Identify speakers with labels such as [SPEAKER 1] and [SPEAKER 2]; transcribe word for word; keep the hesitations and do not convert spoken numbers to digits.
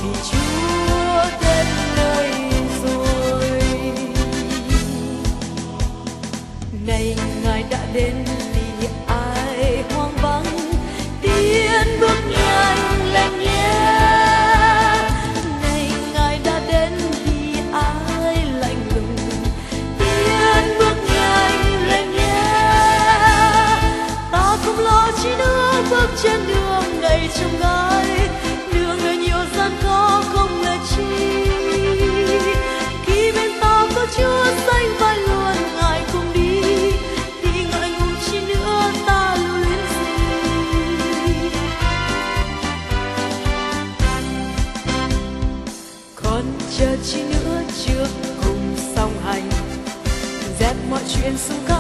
[SPEAKER 1] Chúa đến nơi rồi. Này Ngài đã đến vì ai hoang vắng, tiến bước nhanh lên nhé. Này Ngài đã đến vì ai lạnh lùng, tiến bước nhanh lên nhé. Ta không lo chi nữa bước trên đường đầy trông gai, đường đời nhiều gian khó không là chi. Khi bên ta có Chúa sánh vai luôn Ngài cùng đi, thì ngại ngùng chi nữa ta lưu luyến gì. Còn chờ chi nữa trước cùng song hành, dẹp mọi chuyện xung quanh.